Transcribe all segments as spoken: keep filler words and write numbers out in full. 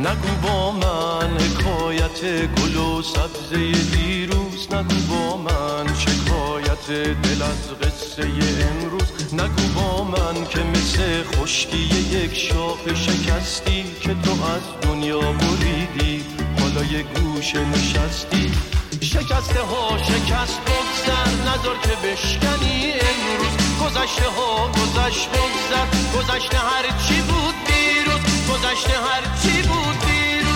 نگو با من حکایت گل و سبزه دیروز، نگو با من شکایت دل از قصه امروز، نگو با من که مثل خشکی یک شاخ شکستی که تو از دنیا بریدی حالا یه گوشه نشستی. شکسته ها شکست بگذر نذار که بشکنی امروز، گذشته ها گذشت بگذر، گذشته هر چی بود دیروز، گذشته هر چی بود دیروز.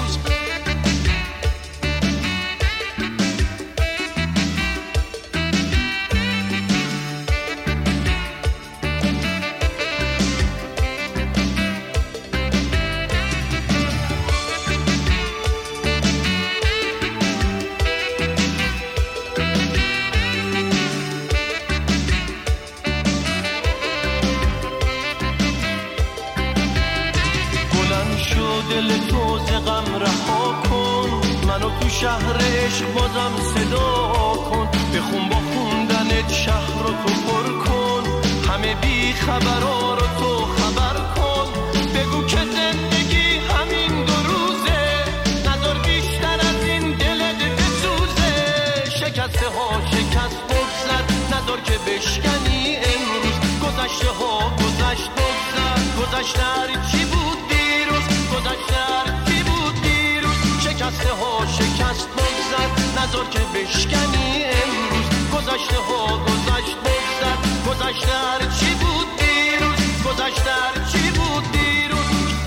دل تو ز غم رها کن، منو تو شهر عشق بازم صدا کن، بخون با خوندنت شهر رو تو پر کن، همه بی خبرها رو تو خبر کن، بگو که زندگی همین دو روزه، نذار بیشتر از این دلت بسوزه. شکسته ها شکست بگذر نذار که بشکنی امروز، گذشته ها گذشت بگذر، گذشته هر چی بود دیروز، گذشته هر چی بود دیروز. شکسته ها شکست بگذر نذار که بشکنی امروز، گذشته ها گذشت بگذر، گذشته هر چی بود دیروز، گذشته هر چی بود دیروز.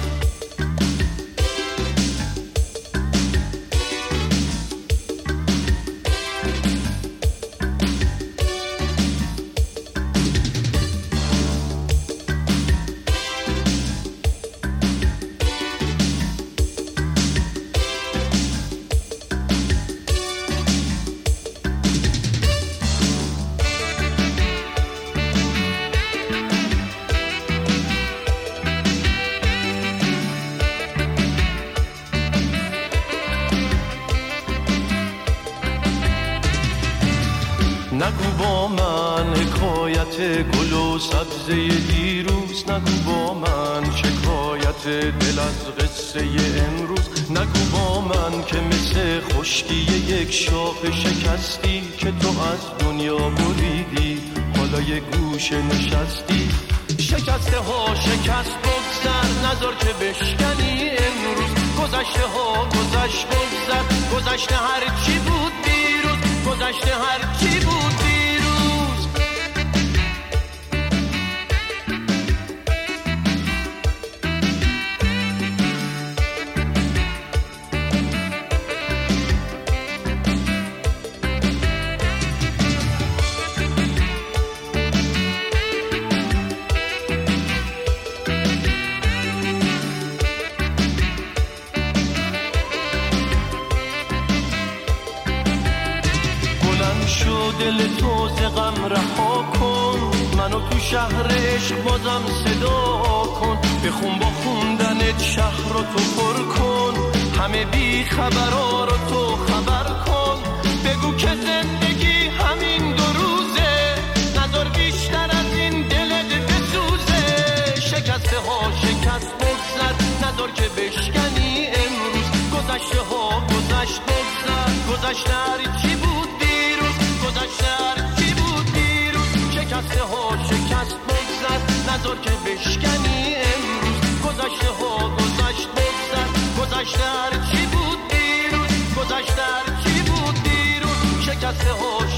نگو با من حکایت گل و سبزه دیروز، نگو با من شکایت دل از قصه امروز، نگو با من که مثل خشکی یک شاخ شکستی که تو از دنیا بریدی حالا یه گوشه نشستی. شکسته ها شکست بگذر نذار که بشکنی امروز، گذشته ها گذشت بگذر، گذشته هر چی بود دیروز، گذشته هر چی بود دیروز. دل تو ز غم رها کن، منو تو شهر عشق بازم صدا کن، بخون با خوندنت شهر رو تو پر کن، همه بی خبرها رو تو خبر کن، بگو که زندگی همین دو روزه، نذار بیشتر از این دلت بسوزه. شکسته ها شکست بگذر نذار که بشکنی امروز، گذشته ها گذشت بگذر، گذشته هر چی بود دیروز، گذشته هر چی بود دیروز. شکسته ها شکست بگذر نذار که بشکنی امروز، گذشته ها گذشت بگذر، گذشته هر چی بود دیروز، گذشته هر چی بود دیروز. شکسته ها